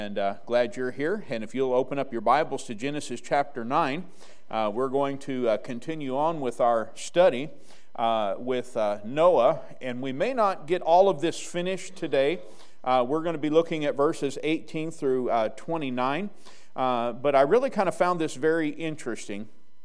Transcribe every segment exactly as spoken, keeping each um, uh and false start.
And uh, glad you're here. And if you'll open up your Bibles to Genesis chapter nine, uh, we're going to uh, continue on with our study uh, with uh, Noah. And we may not get all of this finished today. Uh, we're going to be looking at verses eighteen through uh, twenty-nine. Uh, but I really kind of found this very interesting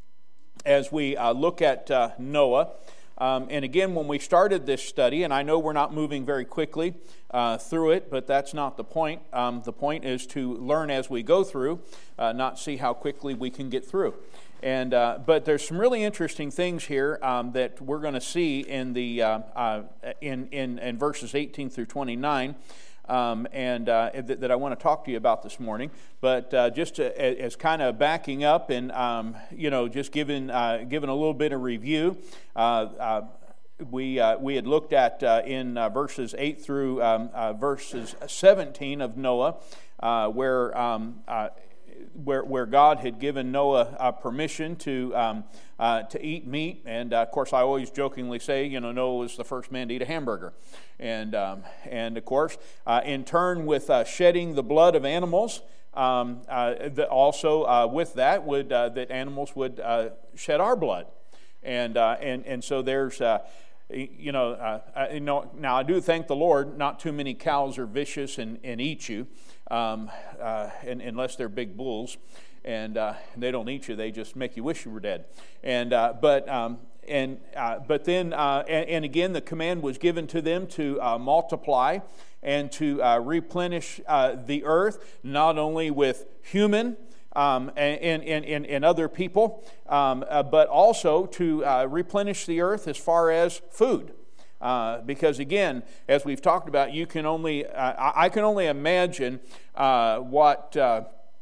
as we uh, look at uh, Noah. Um, and again, when we started this study, and I know we're not moving very quickly uh, through it, but that's not the point. Um, the point is to learn as we go through, uh, not see how quickly we can get through. And uh, but there's some really interesting things here um, that we're going to see in the uh, uh, in, in in verses eighteen through twenty-nine. Um, and uh, th- that I want to talk to you about this morning. But uh, just to, as kind of backing up and, um, you know, just giving uh, giving a little bit of review, uh, uh, we uh, we had looked at uh, in uh, verses eight through um, uh, verses seventeen of Noah, uh, where um, uh, where where God had given Noah uh, permission to um, uh, to eat meat. And uh, of course, I always jokingly say, you know, Noah was the first man to eat a hamburger. And um, and of course, uh, in turn with uh, shedding the blood of animals, um, uh, the, also uh, with that would uh, that animals would uh, shed our blood, and uh, and and so there's uh, you know uh, I, you know now I do thank the Lord. Not too many cows are vicious and, and eat you, um, uh, and, unless they're big bulls, and uh, they don't eat you. They just make you wish you were dead. And uh, but. Um, And uh, but then uh, and, and again, the command was given to them to uh, multiply and to uh, replenish uh, the earth, not only with human um, and, and, and, and other people, um, uh, but also to uh, replenish the earth as far as food. Uh, because again, as we've talked about, you can only uh, I can only imagine uh, what uh,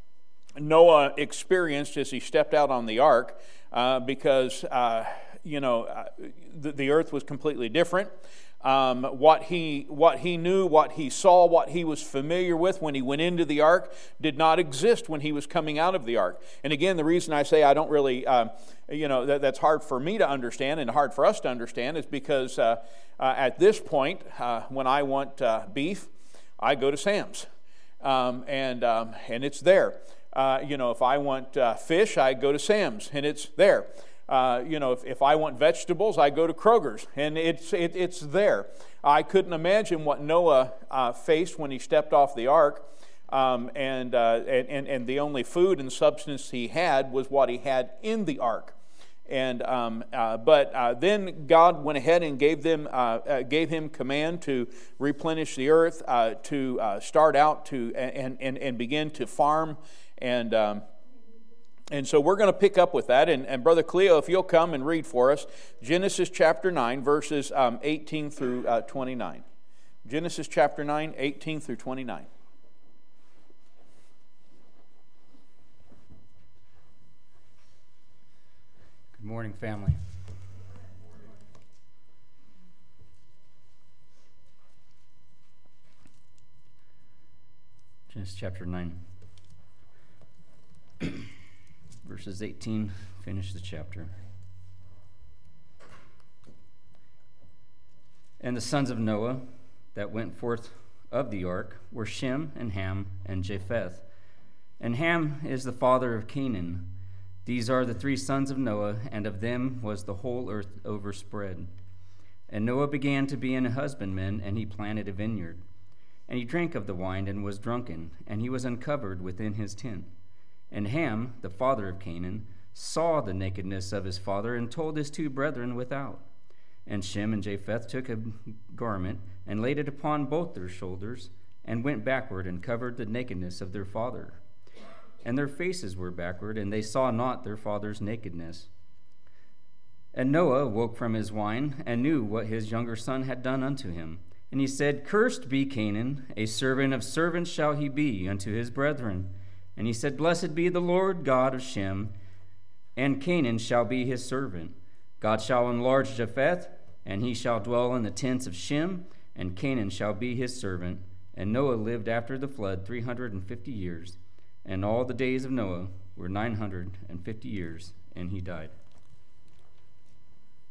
Noah experienced as he stepped out on the ark, uh, because. Uh, You know, uh, the, the earth was completely different. Um, what he what he knew, what he saw, what he was familiar with when he went into the ark did not exist when he was coming out of the ark. And again, the reason I say I don't really, um, you know, that, that's hard for me to understand and hard for us to understand is because uh, uh, at this point, uh, when I want uh, beef, I go to Sam's, um, and um, and it's there. Uh, you know, if I want uh, fish, I go to Sam's, and it's there. Uh, you know, if, if I want vegetables, I go to Kroger's, and it's it, it's there. I couldn't imagine what Noah uh, faced when he stepped off the ark, um, and, uh, and and the only food and substance he had was what he had in the ark. And um, uh, but uh, then God went ahead and gave them uh, uh, gave him command to replenish the earth, uh, to uh, start out to and and and begin to farm and. Um, And so we're going to pick up with that. And, and Brother Cleo, if you'll come and read for us Genesis chapter nine, verses um, eighteen through uh, twenty-nine. Genesis chapter nine, eighteen through twenty-nine. Good morning, family. Genesis chapter nine. Verses eighteen, finish the chapter. And the sons of Noah that went forth of the ark were Shem and Ham and Japheth. And Ham is the father of Canaan. These are the three sons of Noah, and of them was the whole earth overspread. And Noah began to be an husbandman, and he planted a vineyard. And he drank of the wine and was drunken, and he was uncovered within his tent. And Ham, the father of Canaan, saw the nakedness of his father and told his two brethren without. And Shem and Japheth took a garment and laid it upon both their shoulders and went backward and covered the nakedness of their father. And their faces were backward, and they saw not their father's nakedness. And Noah woke from his wine and knew what his younger son had done unto him. And he said, Cursed be Canaan, a servant of servants shall he be unto his brethren. And he said, Blessed be the Lord God of Shem, and Canaan shall be his servant. God shall enlarge Japheth, and he shall dwell in the tents of Shem, and Canaan shall be his servant. And Noah lived after the flood three hundred and fifty years, and all the days of Noah were nine hundred and fifty years, and he died.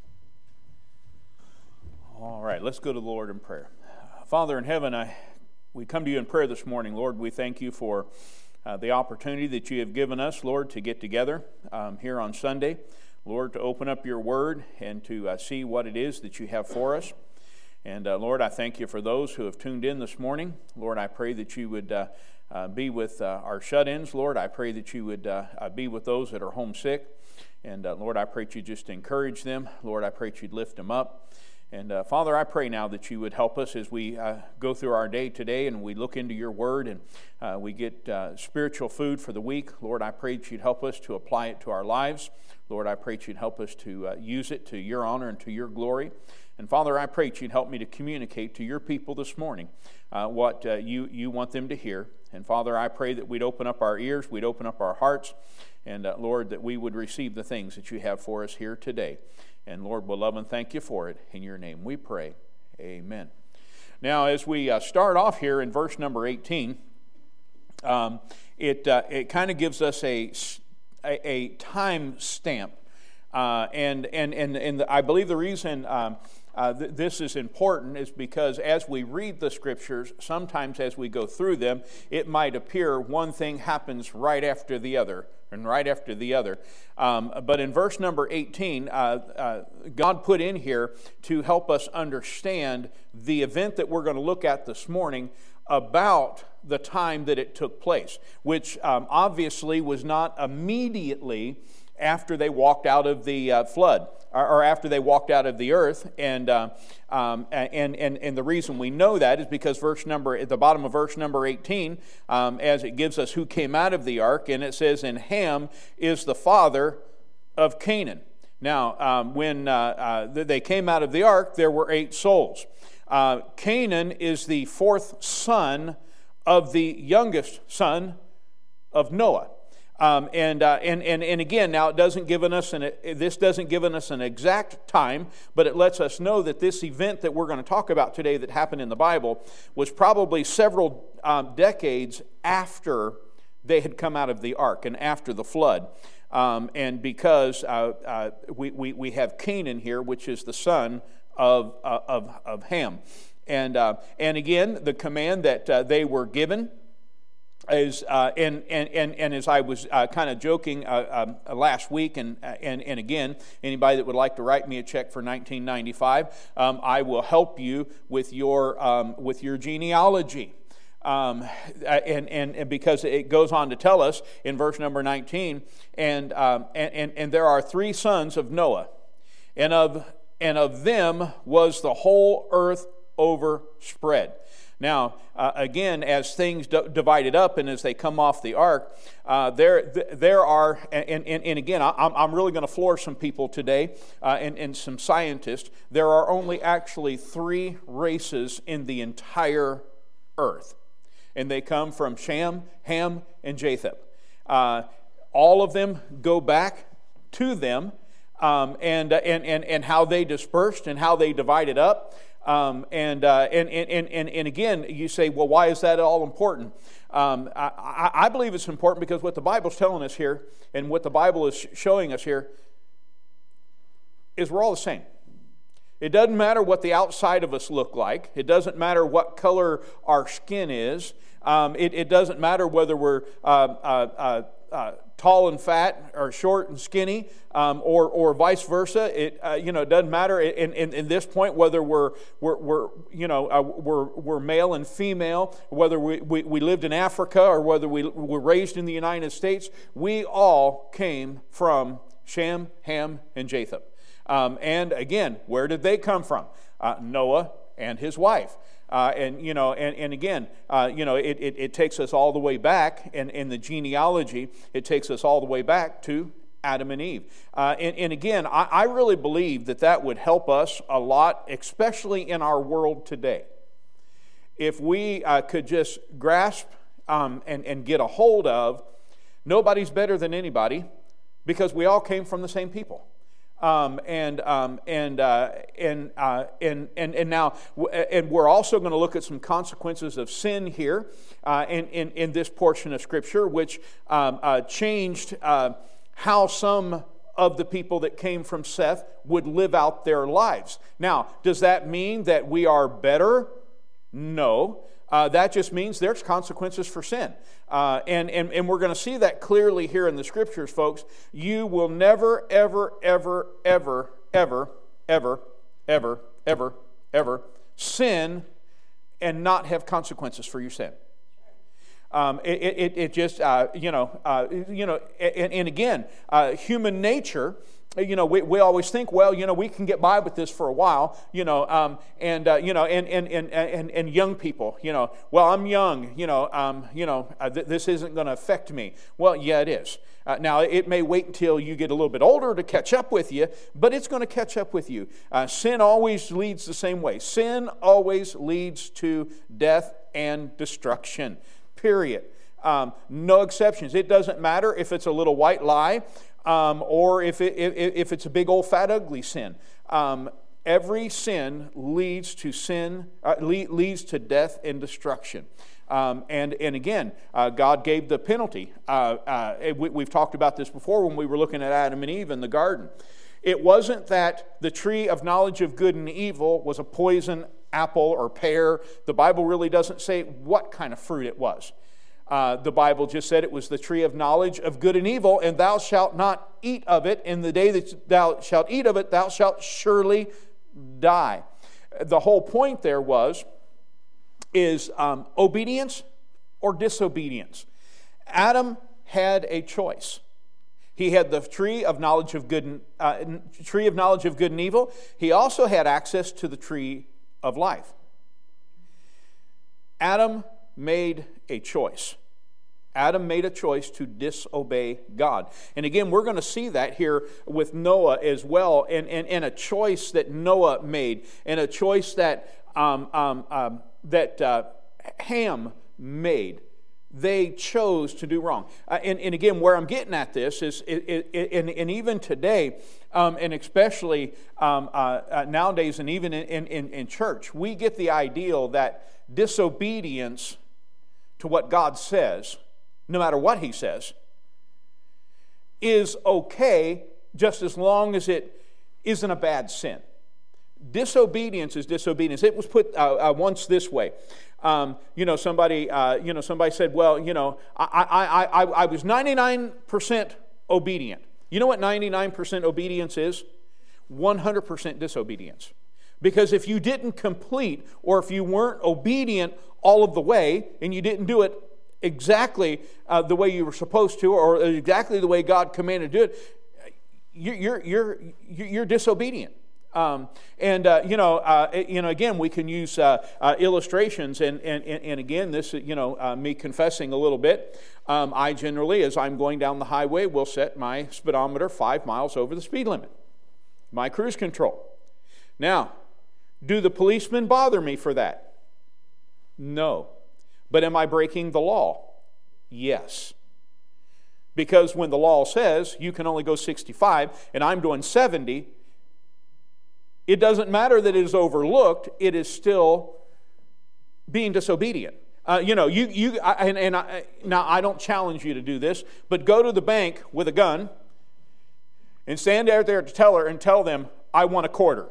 All right, let's go to the Lord in prayer. Father in heaven, I We come to you in prayer this morning. Lord, we thank you for uh, the opportunity that you have given us, Lord, to get together um, here on Sunday. Lord, to open up your word and to uh, see what it is that you have for us. And uh, Lord, I thank you for those who have tuned in this morning. Lord, I pray that you would uh, uh, be with uh, our shut-ins. Lord, I pray that you would uh, uh, be with those that are homesick. And uh, Lord, I pray that you just encourage them. Lord, I pray that you'd lift them up. And uh, Father, I pray now that you would help us as we uh, go through our day today and we look into your word and uh, we get uh, spiritual food for the week. Lord, I pray that you'd help us to apply it to our lives. Lord, I pray that you'd help us to uh, use it to your honor and to your glory. And Father, I pray that you'd help me to communicate to your people this morning uh, what uh, you, you want them to hear. And Father, I pray that we'd open up our ears, we'd open up our hearts, and uh, Lord, that we would receive the things that you have for us here today. And Lord, we'll love and thank you for it. In your name we pray. Amen. Now, as we uh, start off here in verse number eighteen, um, it uh, it kind of gives us a, a, a time stamp. Uh, and and, and, and the, I believe the reason um, uh, th- this is important is because as we read the Scriptures, sometimes as we go through them, it might appear one thing happens right after the other. And right after the other. Um, but in verse number eighteen, uh, uh, God put in here to help us understand the event that we're going to look at this morning about the time that it took place, which um, obviously was not immediately after they walked out of the uh, flood, or, or after they walked out of the earth. And, uh, um, and and and the reason we know that is because verse number at the bottom of verse number eighteen, um, as it gives us who came out of the ark, and it says, "And Ham is the father of Canaan." Now, um, when uh, uh, they came out of the ark, there were eight souls. Uh, Canaan is the fourth son of the youngest son of Noah. Um, and, uh, and and and again, now it doesn't give us an this doesn't give us an exact time, but it lets us know that this event that we're going to talk about today that happened in the Bible was probably several um, decades after they had come out of the ark and after the flood. Um, and because uh, uh, we, we we have Canaan here, which is the son of uh, of of Ham, and uh, and again the command that uh, they were given. Is, uh, and, and, and, and as I was uh, kind of joking uh, um, last week, and, and, and again, anybody that would like to write me a check for nineteen ninety-five, um, I will help you with your, um, with your genealogy. Um, and, and, and because it goes on to tell us in verse number nineteen, and, um, and, and, and there are three sons of Noah, and of, and of them was the whole earth overspread. Now, uh, again, as things d- divided up and as they come off the ark, uh, there th- there are, and, and, and again, I, I'm really going to floor some people today uh, and, and some scientists. There are only actually three races in the entire earth, and they come from Shem, Ham, and Japheth. Uh, all of them go back to them, um, and, uh, and, and, and how they dispersed and how they divided up. Um, and, uh, and, and, and, and again, you say, well, why is that all important? Um, I, I believe it's important because what the Bible's telling us here and what the Bible is showing us here is we're all the same. It doesn't matter what the outside of us look like. It doesn't matter what color our skin is. Um, it, it doesn't matter whether we're uh, uh, uh, uh, tall and fat or short and skinny, um, or or vice versa. It uh, you know it doesn't matter in, in, in this point whether we're we're, we're you know uh, we're we're male and female, whether we, we, we lived in Africa or whether we were raised in the United States. We all came from Shem, Ham, and Japheth. Um, and again, where did they come from? Uh, Noah and his wife. Uh, and, you know, and, and again, uh, you know, it, it, it takes us all the way back, and in the genealogy, it takes us all the way back to Adam and Eve. Uh, and, and again, I, I really believe that that would help us a lot, especially in our world today. If we uh, could just grasp um, and, and get a hold of, nobody's better than anybody, because we all came from the same people. Um, and um, and uh, and, uh, and and and now and we're also going to look at some consequences of sin here uh, in, in in this portion of Scripture, which um, uh, changed uh, how some of the people that came from Seth would live out their lives. Now, does that mean that we are better? No. Uh, that just means there's consequences for sin. Uh, and, and, and we're going to see that clearly here in the Scriptures, folks. You will never, ever, ever, ever, ever, ever, ever, ever, ever sin and not have consequences for your sin. Um, it, it, it just, uh, you know, uh, you know, and, and again, uh, human nature, you know, we, we always think, well, you know, we can get by with this for a while, you know, um, and, uh, you know, and, and, and, and, and young people, you know, well, I'm young, you know, um, you know, uh, th- this isn't going to affect me. Well, yeah, it is. Uh, now, it may wait until you get a little bit older to catch up with you, but it's going to catch up with you. Uh, sin always leads the same way. Sin always leads to death and destruction. Period. Um, no exceptions. It doesn't matter if it's a little white lie um, or if, it, if, if it's a big old fat ugly sin. Um, every sin leads to sin, uh, le- leads to death and destruction. Um, and, and again, uh, God gave the penalty. Uh, uh, we, we've talked about this before when we were looking at Adam and Eve in the garden. It wasn't that the tree of knowledge of good and evil was a poison apple or pear. The Bible really doesn't say what kind of fruit it was. Uh, the Bible just said it was the tree of knowledge of good and evil, and thou shalt not eat of it. In the day that thou shalt eat of it, thou shalt surely die. The whole point there was, is um, obedience or disobedience. Adam had a choice. He had the tree of knowledge of good and, uh, tree of knowledge of good and evil. He also had access to the tree of life. Adam made a choice. Adam made a choice to disobey God. And again, we're going to see that here with Noah as well, and, and, and a choice that Noah made, and a choice that um, um, um, that uh, Ham made. They chose to do wrong. Uh, and, and again, where I'm getting at this is, it, it, it, and, and even today, um, and especially um, uh, uh, nowadays, and even in, in, in church, we get the ideal that disobedience to what God says, no matter what He says, is okay just as long as it isn't a bad sin. Disobedience is disobedience. It was put uh, uh, once this way. Um, you know, somebody, uh, you know, somebody said, "Well, you know, I, I, I, I was ninety-nine percent obedient." You know what ninety-nine percent obedience is? one hundred percent disobedience. Because if you didn't complete, or if you weren't obedient all of the way, and you didn't do it exactly uh, the way you were supposed to, or exactly the way God commanded to do it, you're you're you're, you're disobedient. Um, and uh, you know, uh, you know, again, we can use uh, uh, illustrations, and, and and again, this, you know, uh, me confessing a little bit. Um, I generally, as I'm going down the highway, will set my speedometer five miles over the speed limit, my cruise control. Now, do the policemen bother me for that? No. But am I breaking the law? Yes. Because when the law says you can only go sixty-five, and I'm doing seventy. It doesn't matter that it is overlooked, it is still being disobedient. Uh, you know, you, you I, and, and I, now I don't challenge you to do this, but go to the bank with a gun and stand out there to tell her and tell them, I want a quarter.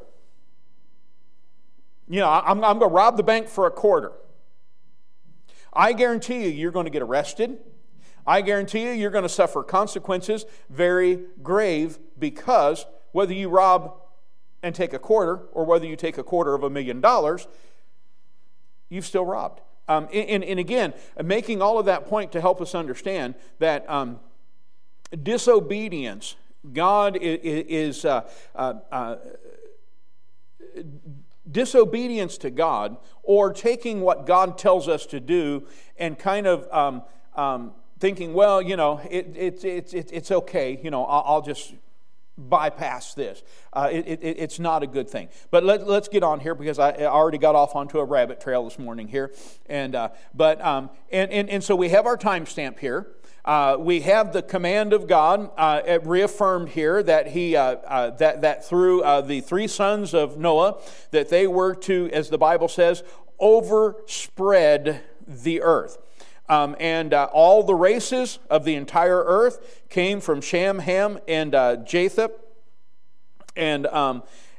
You know, I'm, I'm going to rob the bank for a quarter. I guarantee you, you're going to get arrested. I guarantee you, you're going to suffer consequences, very grave, because whether you rob and take a quarter, or whether you take a quarter of a million dollars, you've still robbed. Um, and, and again, making all of that point to help us understand that um, disobedience, God is, uh, uh, uh, disobedience to God, or taking what God tells us to do and kind of um, um, thinking, well, you know, it, it, it, it, it's okay, you know, I'll, I'll just bypass this. Uh, it, it, it's not a good thing. But let, let's get on here, because I, I already got off onto a rabbit trail this morning here. And uh, but um, and, and and so we have our timestamp here. Uh, we have the command of God uh, reaffirmed here that he uh, uh, that that through uh, the three sons of Noah, that they were to, as the Bible says, overspread the earth. Um, and uh, all the races of the entire earth came from Shem, Ham, and uh, Japheth. And um,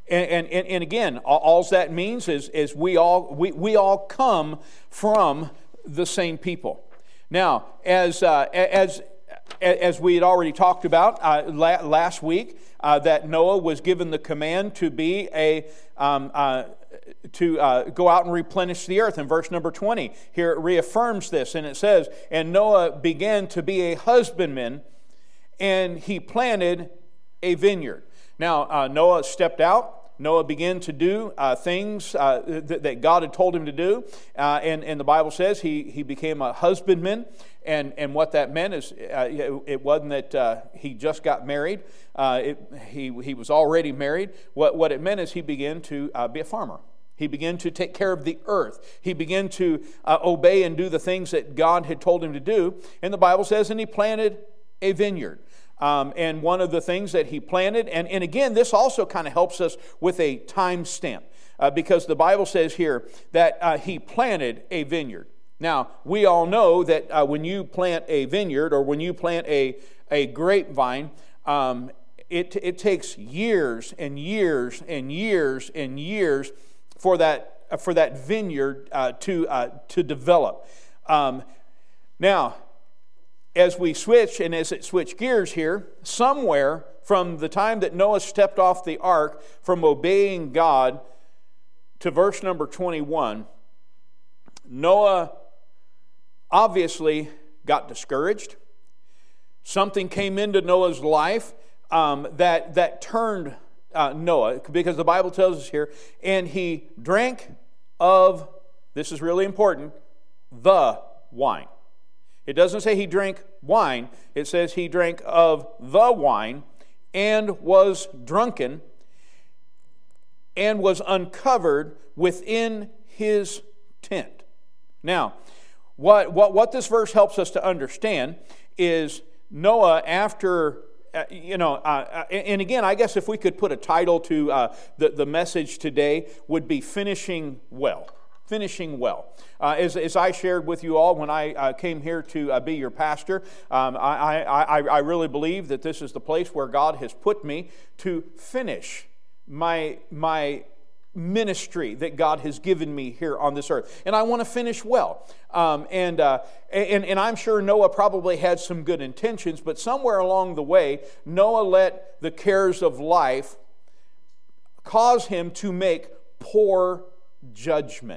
And, and, and again, all that means is, is we, all, we, we all come from the same people. Now, as, uh, as, as we had already talked about uh, last week, uh, that Noah was given the command to be a um, uh, to uh, go out and replenish the earth. In verse number twenty, here it reaffirms this, and it says, "And Noah began to be a husbandman, and he planted a vineyard." Now, uh, Noah stepped out. Noah began to do uh, things uh, th- that God had told him to do. Uh, and, and the Bible says he, he became a husbandman. And, and what that meant is uh, it wasn't that uh, he just got married. Uh, it, he, he was already married. What, what it meant is he began to uh, be a farmer. He began to take care of the earth. He began to uh, obey and do the things that God had told him to do. And the Bible says, and he planted a vineyard. Um, and one of the things that he planted, and, and again, this also kind of helps us with a time stamp, uh, because the Bible says here that uh, he planted a vineyard. Now, we all know that uh, when you plant a vineyard or when you plant a, a grapevine, um, it, it takes years and years and years and years for that, uh, for that vineyard uh, to, uh, to develop. Um, now, as we switch, and as it switch gears here, somewhere from the time that Noah stepped off the ark from obeying God to verse number twenty-one, Noah obviously got discouraged. Something came into Noah's life um, that, that turned uh, Noah, because the Bible tells us here, and he drank of, this is really important, the wine. It doesn't say he drank wine. It says he drank of the wine and was drunken and was uncovered within his tent. Now, what, what, what this verse helps us to understand is Noah, after, uh, you know, uh, and again, I guess if we could put a title to uh, the, the message today, would be Finishing Well. Finishing well. Uh, as, as I shared with you all when I uh, came here to uh, be your pastor, um, I, I, I really believe that this is the place where God has put me to finish my, my ministry that God has given me here on this earth. And I want to finish well. Um, and, uh, and, and I'm sure Noah probably had some good intentions, but somewhere along the way, Noah let the cares of life cause him to make poor judgment.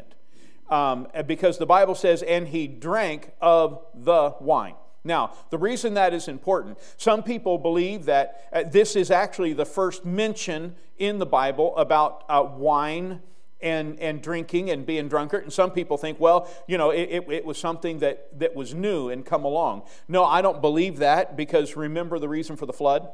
Um, because the Bible says, and he drank of the wine. Now, the reason that is important, some people believe that uh, this is actually the first mention in the Bible about uh, wine and, and drinking and being drunkard. And some people think, well, you know, it, it, it was something that, that was new and come along. No, I don't believe that, because remember the reason for the flood?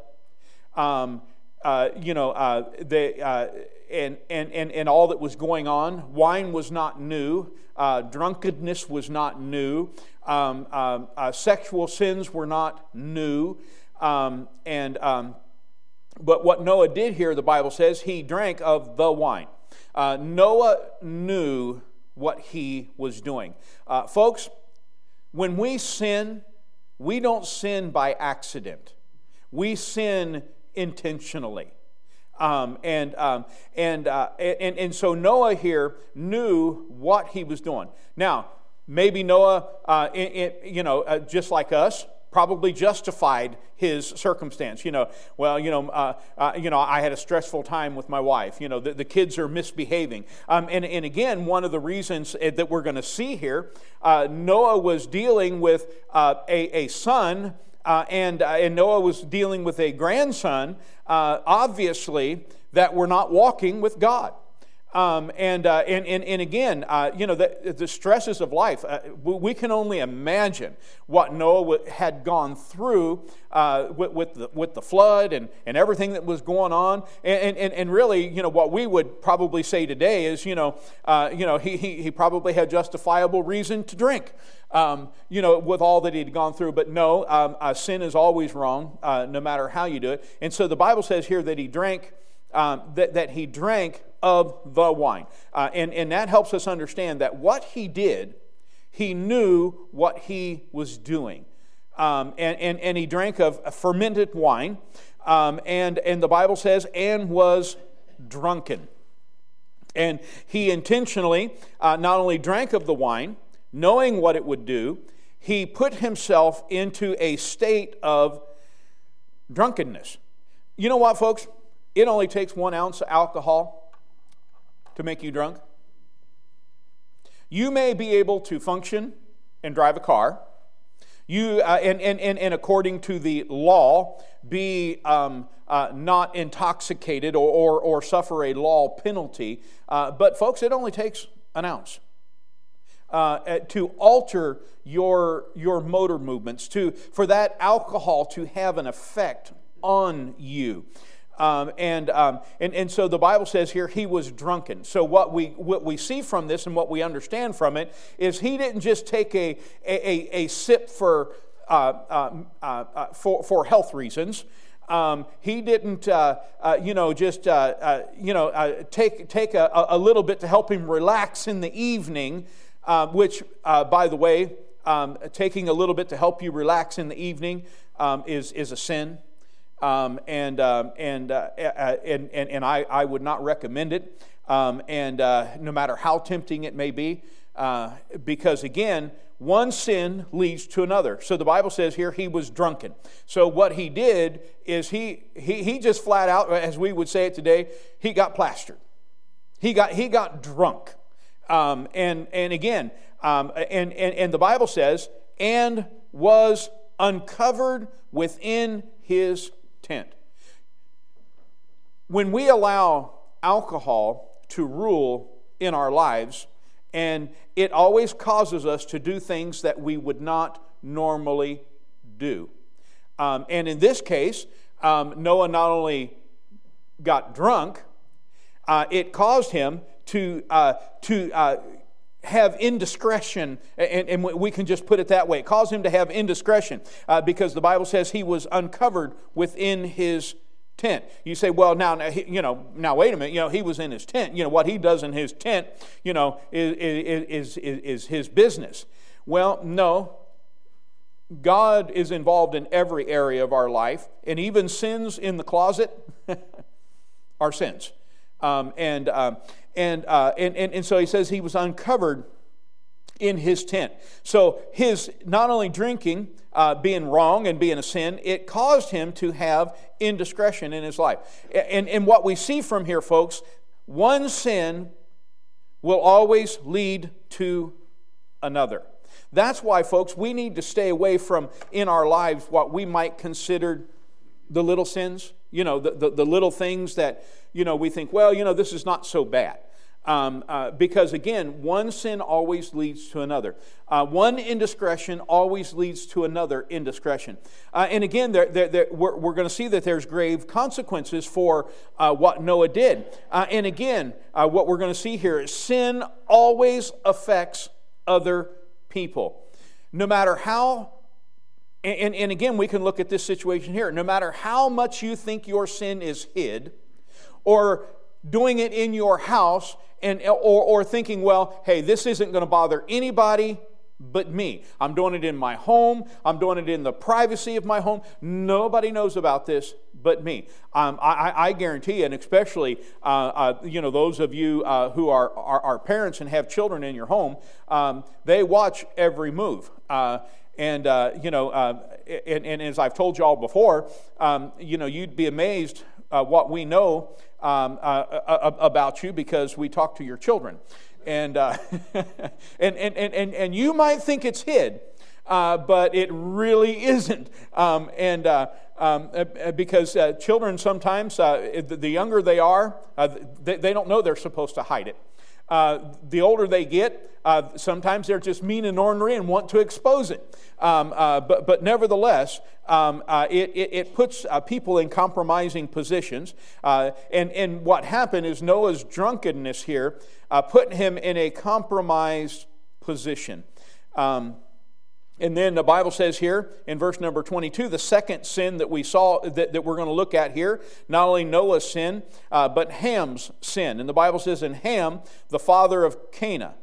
Um, uh, you know, uh, they... Uh, And, and, and, and all that was going on. Wine was not new. Uh, drunkenness was not new. Um, um, uh, sexual sins were not new. Um, and um, but what Noah did here, the Bible says, he drank of the wine. Uh, Noah knew what he was doing. Uh, folks, when we sin, we don't sin by accident. We sin intentionally. Um, and, um, and, uh, and and so Noah here knew what he was doing. Now, maybe Noah, uh, it, it, you know, uh, just like us, probably justified his circumstance. You know, well, you know, uh, uh, you know, I had a stressful time with my wife. You know, the, the kids are misbehaving. Um, and, and again, one of the reasons that we're going to see here, uh, Noah was dealing with uh, a, a son. Uh, and, uh, and Noah was dealing with a grandson, uh, obviously, that were not walking with God. Um, and, uh, and, and, and again, uh, you know, the, the stresses of life, uh, we can only imagine what Noah had gone through uh, with, with, the, with the flood and, and everything that was going on. And, and, and really, you know, what we would probably say today is, you know, uh, you know he, he, he probably had justifiable reason to drink. Um, you know, with all that he'd gone through. But no, um, uh, sin is always wrong, uh, no matter how you do it. And so the Bible says here that he drank, um, that, that he drank of the wine. Uh, and, and that helps us understand that what he did, he knew what he was doing. Um, and, and, and he drank of fermented wine. Um, and, and the Bible says, and was drunken. And he intentionally uh, not only drank of the wine, knowing what it would do, he put himself into a state of drunkenness. You know what, folks? It only takes one ounce of alcohol to make you drunk. You may be able to function and drive a car. You uh, and, and, and, and according to the law, be um, uh, not intoxicated or, or, or suffer a law penalty. Uh, but folks, it only takes an ounce uh, to alter your, your motor movements, to, for that alcohol to have an effect on you. Um, and, um, and and so the Bible says here he was drunken. So what we what we see from this and what we understand from it is he didn't just take a a, a sip for uh, uh, uh, for for health reasons. Um, he didn't uh, uh, you know just uh, uh, you know uh, take take a, a little bit to help him relax in the evening, uh, which uh, by the way, um, taking a little bit to help you relax in the evening um, is is a sin. Um, and, um, and, uh, and and and I, I would not recommend it, um, and uh, no matter how tempting it may be, uh, because again, one sin leads to another. So the Bible says here he was drunken. So what he did is he he he just flat out, as we would say it today, he got plastered. He got he got drunk, um, and and again, um, and, and and the Bible says, and was uncovered within his tent. When we allow alcohol to rule in our lives, and it always causes us to do things that we would not normally do. Um, and in this case, um, Noah not only got drunk, uh, it caused him to uh, to uh, have indiscretion, and, and we can just put it that way. It caused him to have indiscretion uh, because the Bible says he was uncovered within his tent. You say, well, now, you know, now wait a minute. You know, he was in his tent. You know, what he does in his tent, you know, is is is, is his business. Well, no. God is involved in every area of our life, and even sins in the closet are sins. Um, and um, And, uh, and, and and so he says he was uncovered in his tent. So his not only drinking uh, being wrong and being a sin, it caused him to have indiscretion in his life. And, and what we see from here, folks, one sin will always lead to another. That's why, folks, we need to stay away from, in our lives, what we might consider the little sins. You know, the, the, the little things that, you know, we think, well, you know, this is not so bad. Um, uh, because, again, one sin always leads to another. Uh, one indiscretion always leads to another indiscretion. Uh, and, again, there, there, there, we're, we're going to see that there's grave consequences for uh, what Noah did. Uh, and, again, uh, what we're going to see here is sin always affects other people. No matter how, and, and, and again, we can look at this situation here. No matter how much you think your sin is hid, or doing it in your house, and or, or thinking, well, hey, this isn't going to bother anybody but me. I'm doing it in my home. I'm doing it in the privacy of my home. Nobody knows about this but me. Um, I, I guarantee you, and especially uh, uh, you know those of you uh, who are, are, are parents and have children in your home, um, they watch every move. Uh, and uh, you know, uh, and, and as I've told you all before, um, you know, you'd be amazed uh, what we know Um, uh, about you because we talk to your children, and uh, and, and and and you might think it's hid, uh, but it really isn't. Um, and uh, um, because uh, children sometimes, uh, the younger they are, uh, they, they don't know they're supposed to hide it. Uh, the older they get, uh, sometimes they're just mean and ornery and want to expose it. Um, uh, but, but nevertheless, um, uh, it, it, it puts uh, people in compromising positions. Uh, and, and what happened is Noah's drunkenness here uh, put him in a compromised position. Um, and then the Bible says here in verse number twenty-two, the second sin that we saw, that, that we're going to look at here, not only Noah's sin, uh, but Ham's sin. And the Bible says, and Ham, the father of Canaan,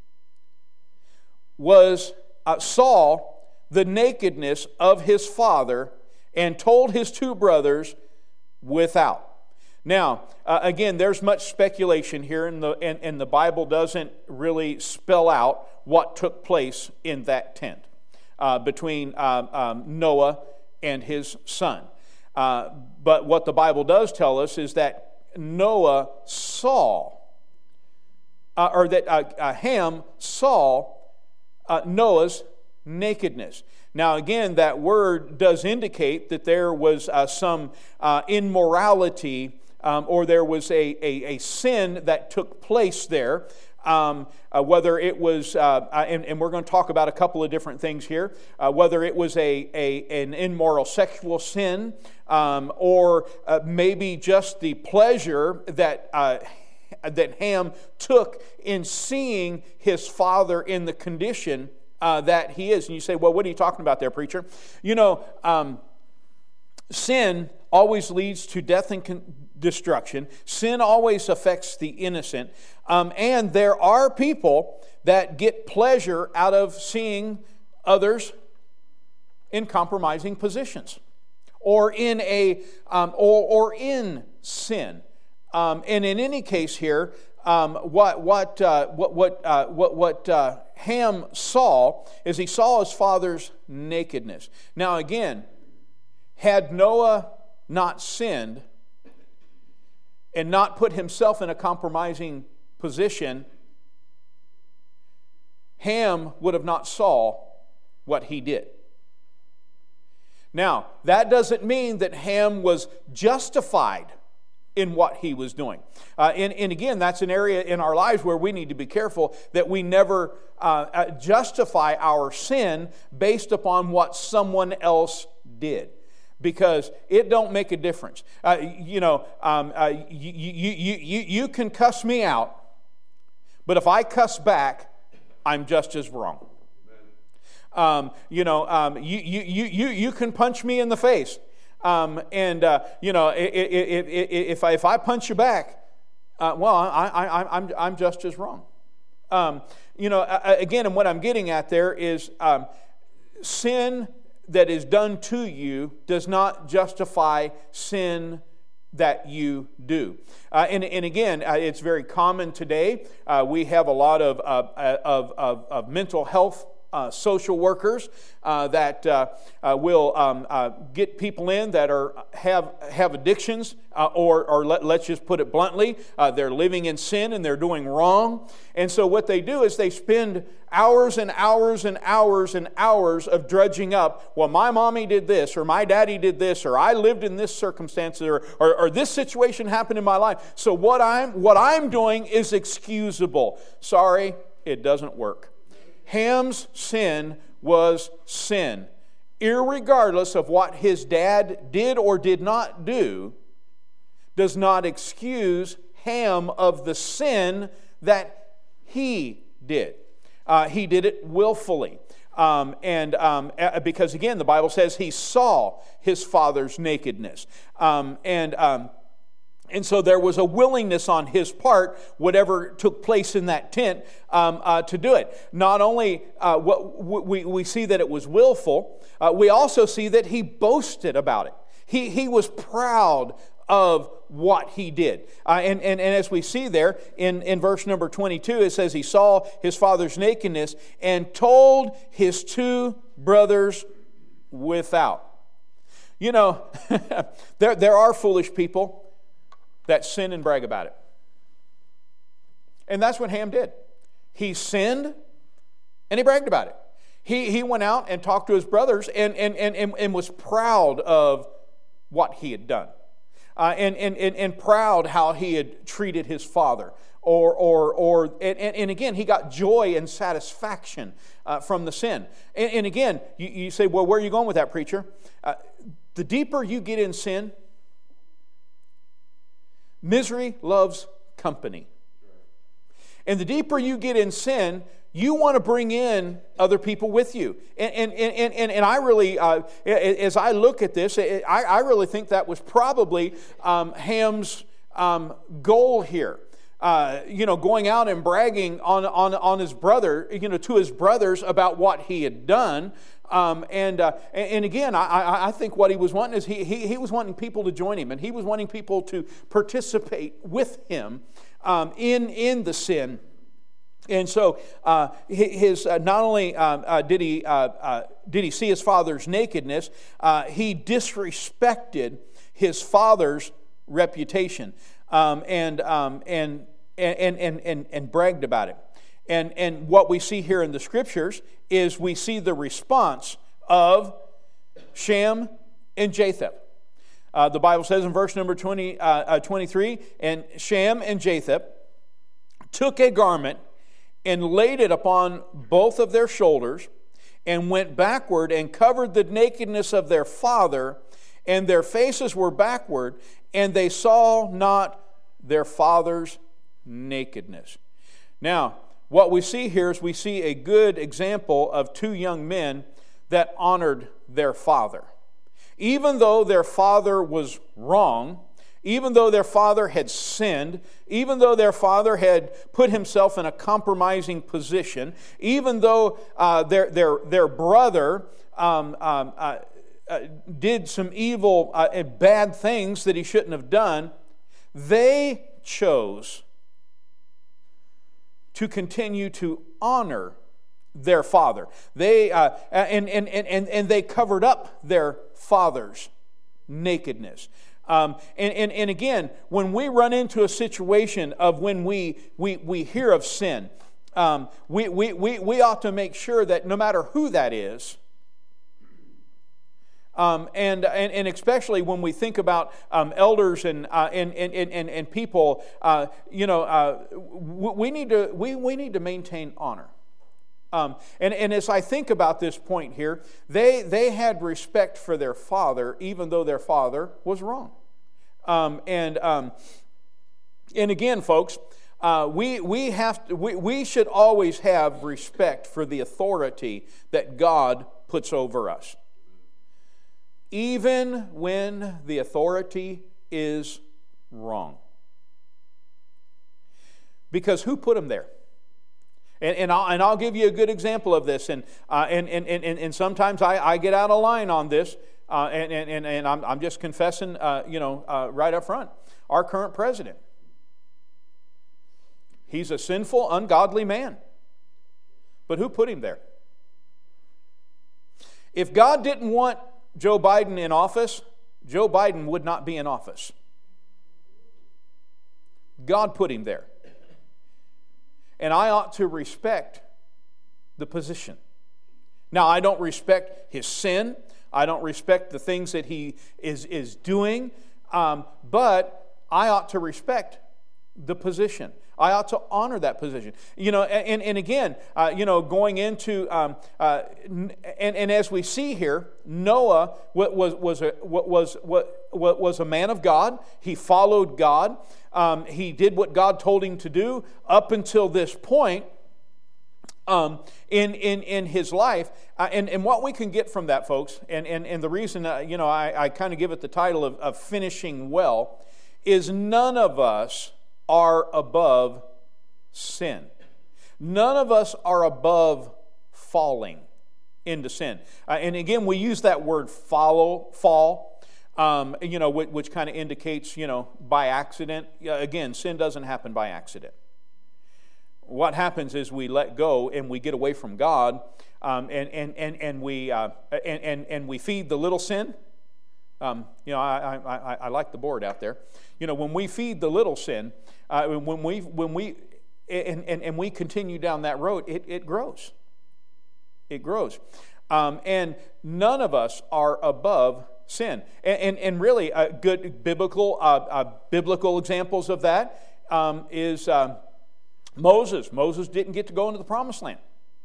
was uh, saw the nakedness of his father and told his two brothers without. Now, uh, again, there's much speculation here, and the, and, and the Bible doesn't really spell out what took place in that tent uh, between um, um, Noah and his son. Uh, but what the Bible does tell us is that Noah saw, uh, or that uh, uh, Ham saw uh, Noah's nakedness. Now, again, that word does indicate that there was uh, some uh, immorality um, or there was a, a, a sin that took place there. Um, uh, whether it was, uh, and, and we're going to talk about a couple of different things here, uh, whether it was a, a an immoral sexual sin, um, or uh, maybe just the pleasure that uh, that Ham took in seeing his father in the condition uh, that he is. And you say, well, what are you talking about there, preacher? You know, um, sin always leads to death and con- destruction. Sin always affects the innocent. Um, and there are people that get pleasure out of seeing others in compromising positions or in a um, or, or in sin. Um, and in any case here, um, what what uh, what what uh, what what uh, Ham saw is he saw his father's nakedness. Now again, had Noah not sinned and not put himself in a compromising position, Ham would have not saw what he did. Now, that doesn't mean that Ham was justified in what he was doing. Uh, and, and again, that's an area in our lives where we need to be careful that we never uh, uh, justify our sin based upon what someone else did. Because it don't make a difference. Uh, you know, um, uh, you, you, you, you, you can cuss me out, but if I cuss back, I'm just as wrong. Um, you know, um, you, you, you, you, you can punch me in the face. Um, and, uh, you know, if, if, if, I, if I punch you back, uh, well, I, I, I'm, I'm just as wrong. Um, you know, again, and what I'm getting at there is um, sin that is done to you does not justify sin that you do. Uh, and, and again, uh, it's very common today. Uh, we have a lot of, uh, of, of, of mental health uh, social workers uh, that uh, uh, will um, uh, get people in that are have have addictions, uh, or, or let, let's just put it bluntly, uh, they're living in sin and they're doing wrong. And so what they do is they spend hours and hours and hours and hours of drudging up, well, my mommy did this, or my daddy did this, or I lived in this circumstance, or, or, or this situation happened in my life. So what I'm, what I'm doing is excusable. Sorry, it doesn't work. Ham's sin was sin. Irregardless of what his dad did or did not do, does not excuse Ham of the sin that he did. Uh, he did it willfully. Um, and um, because, again, the Bible says he saw his father's nakedness. Um, and, um, and so there was a willingness on his part, whatever took place in that tent, um, uh, to do it. Not only uh, what we, we see that it was willful, uh, we also see that he boasted about it. He, he was proud of what he did. Uh, and, and, and as we see there in, in verse number twenty-two, it says he saw his father's nakedness and told his two brothers without. You know, there, there are foolish people that sin and brag about it. And that's what Ham did. He sinned and he bragged about it. He, he went out and talked to his brothers and, and, and, and, and was proud of what he had done. Uh, and, and, and, and proud how he had treated his father. Or, or, or and, and again, he got joy and satisfaction uh, from the sin. And, and again, you, you say, well, where are you going with that, preacher? Uh, the deeper you get in sin, misery loves company. And the deeper you get in sin, you want to bring in other people with you. And, and, and, and, and I really, uh, as I look at this, I, I really think that was probably um, Ham's um, goal here. Uh, you know, going out and bragging on, on, on his brother, you know, to his brothers about what he had done. Um, and, uh, and and again, I, I think what he was wanting is he, he, he was wanting people to join him, and he was wanting people to participate with him um, in, in the sin. And so, uh, his uh, not only uh, uh, did he uh, uh, did he see his father's nakedness, uh, he disrespected his father's reputation, um, and, um, and and and and and bragged about it. And and what we see here in the scriptures is we see the response of Shem and Japheth. Uh, the Bible says in verse number twenty, uh, uh, twenty-three, and Shem and Japheth took a garment and laid it upon both of their shoulders, and went backward and covered the nakedness of their father, and their faces were backward, and they saw not their father's nakedness. Now, what we see here is we see a good example of two young men that honored their father. Even though their father was wrong, even though their father had sinned, even though their father had put himself in a compromising position, even though uh, their, their, their brother um, um, uh, uh, did some evil uh, and bad things that he shouldn't have done, they chose to continue to honor their father. They uh, and, and, and, and they covered up their father's nakedness. Um, and, and, and again, when we run into a situation of when we, we, we hear of sin, um, we, we, we, we ought to make sure that no matter who that is, um, and, and, and especially when we think about um, elders and, uh, and, and, and, and people, uh, you know, uh, we, need to, we, we need to maintain honor. Um, and, and as I think about this point here, they, they had respect for their father, even though their father was wrong. Um, and, um, and again, folks, uh, we, we, have to, we, we should always have respect for the authority that God puts over us, even when the authority is wrong. Because who put them there? And, and, I'll, and I'll give you a good example of this. And, uh, and, and, and, and sometimes I, I get out of line on this, uh, and, and, and I'm, I'm just confessing, uh, you know, uh, right up front. Our current president, he's a sinful, ungodly man. But who put him there? If God didn't want Joe Biden in office, Joe Biden would not be in office. God put him there. And I ought to respect the position. Now, I don't respect his sin. I don't respect the things that he is, is doing. Um, but I ought to respect the position. I ought to honor that position. You know, and, and again, uh, you know, going into, um, uh, and, and as we see here, Noah was, was, a, was, was, was a man of God. He followed God. Um, he did what God told him to do up until this point um, in, in, in his life. Uh, and, and what we can get from that, folks, and, and, and the reason, uh, you know, I, I kind of give it the title of, of finishing well, is none of us are above sin. None of us are above falling into sin. Uh, and again, we use that word follow, fall. Um, you know, which, which kind of indicates, you know, by accident. Again, sin doesn't happen by accident. What happens is we let go and we get away from God, um, and, and, and, and, we, uh, and, and, and we feed the little sin. Um, you know, I, I, I, I like the board out there. You know, when we feed the little sin, uh, when we, when we and, and, and we continue down that road, it, it grows. It grows. Um, and none of us are above sin. And, and, and really, uh, good biblical uh, uh, biblical examples of that um, is uh, Moses. Moses didn't get to go into the promised land.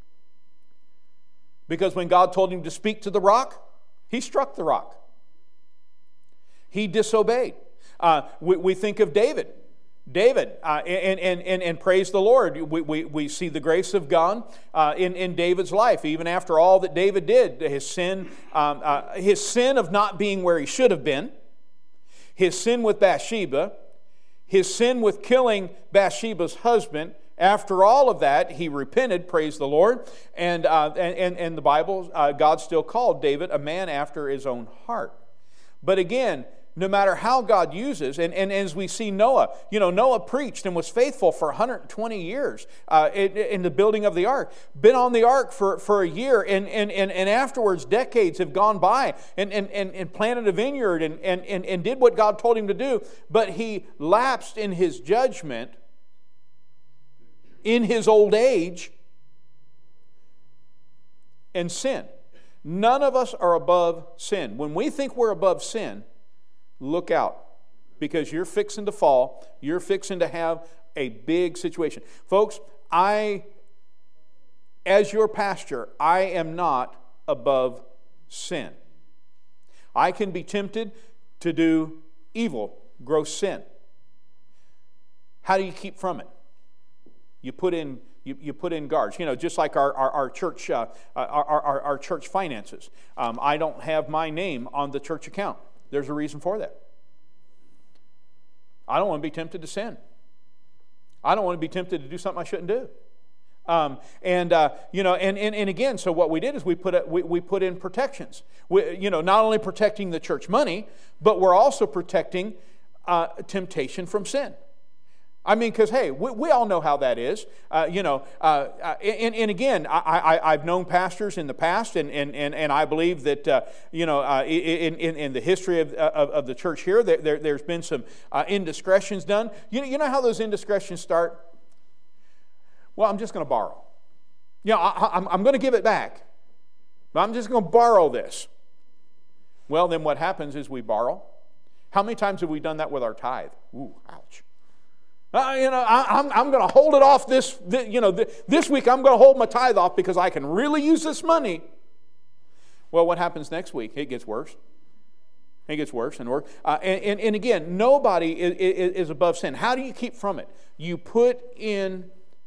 Because when God told him to speak to the rock, he struck the rock. He disobeyed. Uh, we, we think of David. David, uh, and, and, and, and praise the Lord, we, we, we see the grace of God uh, in, in David's life. Even after all that David did, his sin, um, uh, his sin of not being where he should have been, his sin with Bathsheba, his sin with killing Bathsheba's husband, After all of that, he repented, praise the Lord, and, uh, and, and, and the Bible, uh, God still called David a man after his own heart. But again, no matter how God uses, and, and as we see Noah, you know, Noah preached and was faithful for one hundred twenty years uh, in, in the building of the ark. Been on the ark for, for a year, and, and, and, and afterwards decades have gone by, and, and, and, and planted a vineyard and, and, and, and did what God told him to do, but he lapsed in his judgment in his old age and sin. None of us are above sin. When we think we're above sin, look out, because you're fixing to fall. You're fixing to have a big situation. Folks, I, as your pastor, I am not above sin. I can be tempted to do evil, gross sin. How do you keep from it? You put in You, you put in guards, you know, just like our, our, our church uh, our, our, our church finances. Um, I don't have my name on the church account. There's a reason for that. I don't want to be tempted to sin. I don't want to be tempted to do something I shouldn't do. Um, and uh, you know, and, and and again, so what we did is we put a, we, we put in protections. We, you know, not only protecting the church money, but we're also protecting uh, temptation from sin. I mean, because, hey, we, we all know how that is. Uh, you know, uh, and, and again, I, I, I've known pastors in the past, and, and, and, and I believe that, uh, you know, uh, in, in, in the history of, of, of the church here, there, there, there's been some uh, indiscretions done. You know, you know how those indiscretions start? Well, I'm just going to borrow. You know, I, I'm, I'm going to give it back, but I'm just going to borrow this. Well, then what happens is we borrow. How many times have we done that with our tithe? Ooh, ouch. Uh, you know, I, I'm, I'm going to hold it off this, this you know, th- this week I'm going to hold my tithe off because I can really use this money. Well, what happens next week? It gets worse. It gets worse and worse. Uh, and, and, and again, nobody is, is, is above sin. How do you keep from it? You put in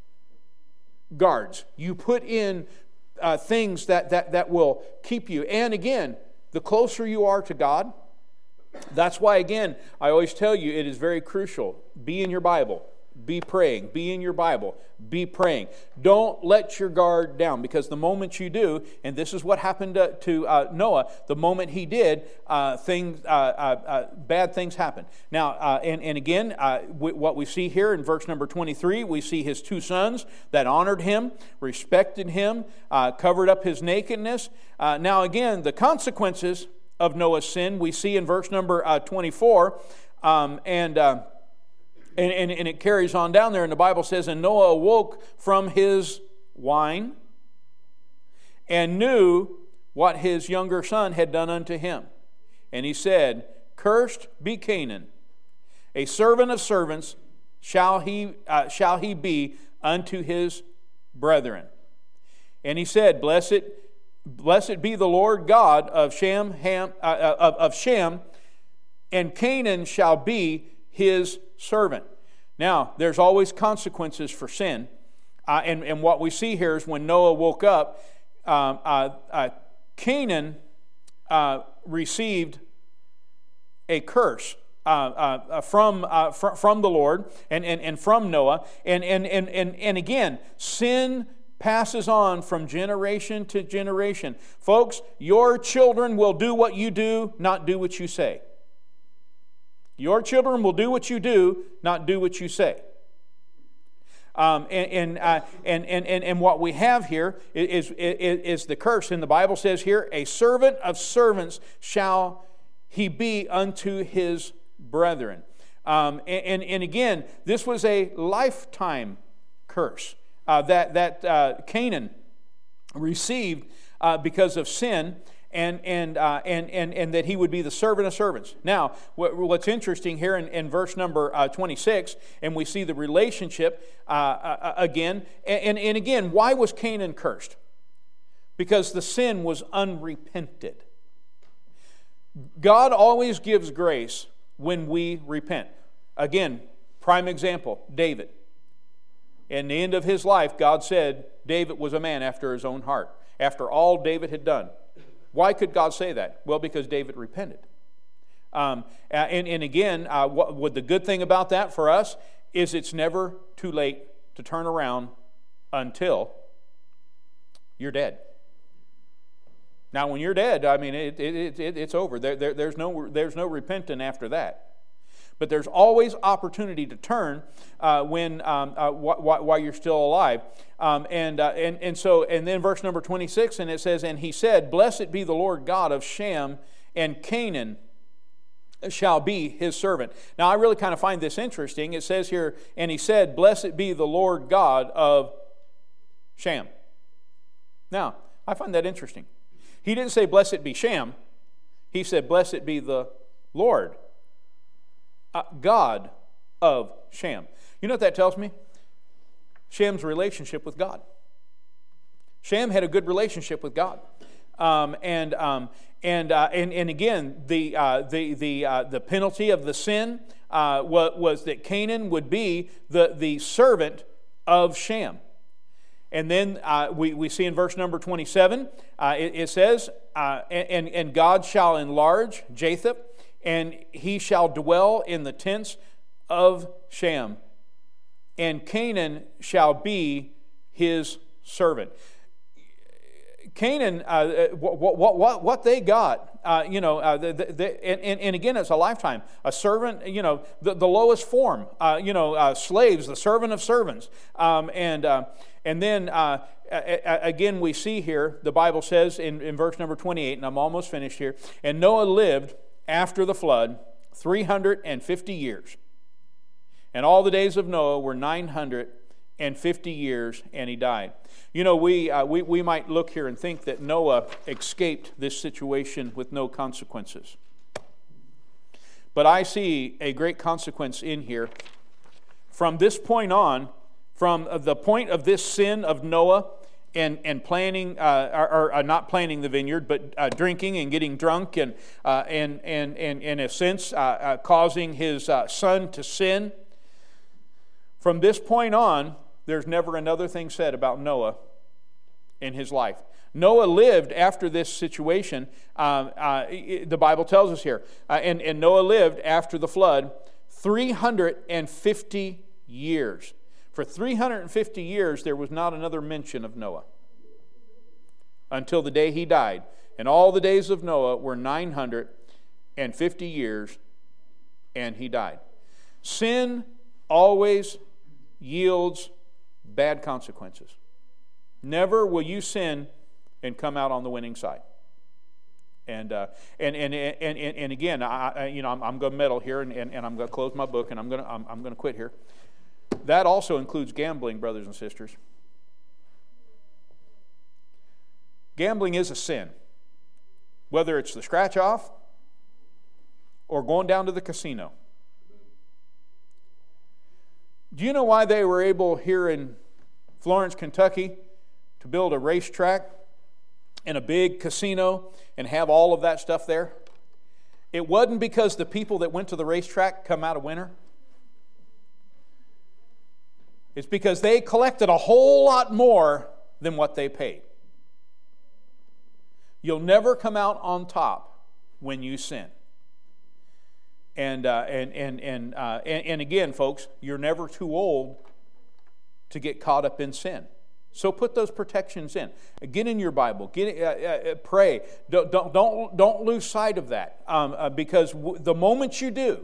guards. You put in uh, things that, that, that will keep you. And again, the closer you are to God, that's why, again, I always tell you it is very crucial. Be in your Bible. Be praying. Be in your Bible. Be praying. Don't let your guard down, because the moment you do, and this is what happened to, to uh, Noah, the moment he did, uh, things, uh, uh, uh, bad things happened. Now, uh, and, and again, uh, w- what we see here in verse number twenty-three, we see his two sons that honored him, respected him, uh, covered up his nakedness. Uh, now, again, the consequences of Noah's sin we see in verse number uh, twenty-four, um, and, uh, and, and and it carries on down there, and the Bible says, and Noah awoke from his wine and knew what his younger son had done unto him. And he said, cursed be Canaan, a servant of servants shall he, uh, shall he be unto his brethren. And he said, blessed Blessed be the Lord God of Shem, Ham, uh, of, of Shem, and Canaan shall be his servant. Now, there's always consequences for sin. Uh, and, and what we see here is when Noah woke up, um, uh, uh, Canaan uh, received a curse uh, uh, from, uh, fr- from the Lord and, and, and from Noah. And, and, and, and, and again, sin passes on from generation to generation. Folks, your children will do what you do, not do what you say. Your children will do what you do, not do what you say. Um, and, and, uh, and, and, and, and what we have here is, is, is the curse. And the Bible says here, a servant of servants shall he be unto his brethren. Um, and, and, and again, this was a lifetime curse. Uh, that that uh, Canaan received uh, because of sin, and and, uh, and and and that he would be the servant of servants. Now, what, what's interesting here in, in verse number uh, twenty-six, and we see the relationship uh, uh, again, and, and again, why was Canaan cursed? Because the sin was unrepented. God always gives grace when we repent. Again, prime example, David. In the end of his life, God said David was a man after his own heart, after all David had done. Why could God say that? Well, because David repented. Um, and, and again, uh, what, what the good thing about that for us is it's never too late to turn around until you're dead. Now, when you're dead, I mean, it, it, it, it's over. There, there, there's no, there's no repenting after that. But there's always opportunity to turn uh, when um, uh, wh- wh- while you're still alive. Um, and uh, and and so and then verse number twenty-six, and it says, "And he said, Blessed be the Lord God of Shem, and Canaan shall be his servant." Now, I really kind of find this interesting. It says here, "And he said, Blessed be the Lord God of Shem." Now, I find that interesting. He didn't say, "Blessed be Shem." He said, "Blessed be the Lord Uh, God of Shem." You know what that tells me? Shem's relationship with God. Shem had a good relationship with God, um, and um, and, uh, and and again, the uh, the the uh, the penalty of the sin uh, was, was that Canaan would be the the servant of Shem. And then uh, we, we see in verse number twenty-seven, uh, it, it says, uh, and, and God shall enlarge Japheth, and he shall dwell in the tents of Shem, and Canaan shall be his servant. Canaan, uh, what, what, what, what they got, uh, you know, uh, the, the, and, and again, it's a lifetime. A servant, you know, the, the lowest form, uh, you know, uh, slaves, the servant of servants. Um, and uh, and then, uh, again, we see here, the Bible says in, in verse number twenty-eight, and I'm almost finished here, "And Noah lived after the flood three hundred fifty years. And all the days of Noah were nine hundred fifty years, and he died." You know, we, uh, we, we might look here and think that Noah escaped this situation with no consequences. But I see a great consequence in here. From this point on, from the point of this sin of Noah, And, and planting, uh, or, or uh, not planting the vineyard, but uh, drinking and getting drunk, and uh, and, and and in a sense uh, uh, causing his uh, son to sin. From this point on, there's never another thing said about Noah in his life. Noah lived after this situation. Uh, uh, the Bible tells us here, uh, and and Noah lived after the flood three hundred fifty years. For three hundred fifty years, there was not another mention of Noah until the day he died. And all the days of Noah were nine hundred fifty years, and he died. Sin always yields bad consequences. Never will you sin and come out on the winning side. And uh, and, and and and and again, I, I you know, I'm, I'm going to meddle here, and, and, and I'm going to close my book, and I'm going to I'm, I'm going to quit here. That also includes gambling, brothers and sisters. Gambling is a sin. Whether it's the scratch off or going down to the casino. Do you know why they were able here in Florence, Kentucky to build a racetrack and a big casino and have all of that stuff there? It wasn't because the people that went to the racetrack come out a winner. It's because they collected a whole lot more than what they paid. You'll never come out on top when you sin. And uh, and and and, uh, and and again, folks, you're never too old to get caught up in sin. So put those protections in. Get in your Bible. Get uh, uh, pray. Don't don't don't don't lose sight of that, um, uh, because w- the moment you do,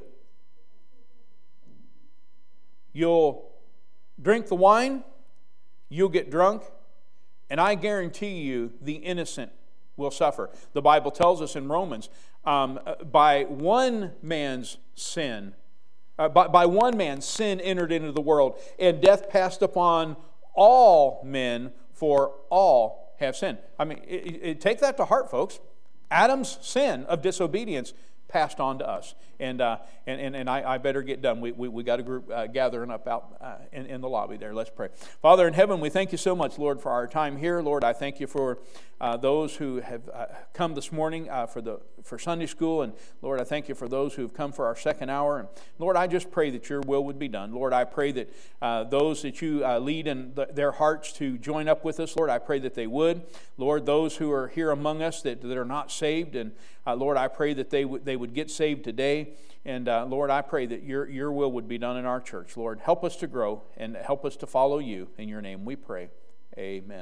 you'll drink the wine, you'll get drunk, and I guarantee you the innocent will suffer. The Bible tells us in Romans, um, by one man's sin, uh, by, by one man sin entered into the world, and death passed upon all men, for all have sinned. I mean, it, it, take that to heart, folks. Adam's sin of disobedience passed on to us. And uh, and, and, and I, I better get done. We we, we got a group uh, gathering up out uh, in, in the lobby there. Let's pray. Father in heaven, we thank you so much, Lord, for our time here. Lord, I thank you for uh, those who have uh, come this morning uh, for the for Sunday school. And Lord, I thank you for those who have come for our second hour. And Lord, I just pray that your will would be done. Lord, I pray that uh, those that you uh, lead in the, their hearts to join up with us, Lord, I pray that they would. Lord, those who are here among us that, that are not saved and Uh, Lord, I pray that they, w- they would get saved today. And uh, Lord, I pray that your, your will would be done in our church. Lord, help us to grow and help us to follow you. In your name we pray. Amen.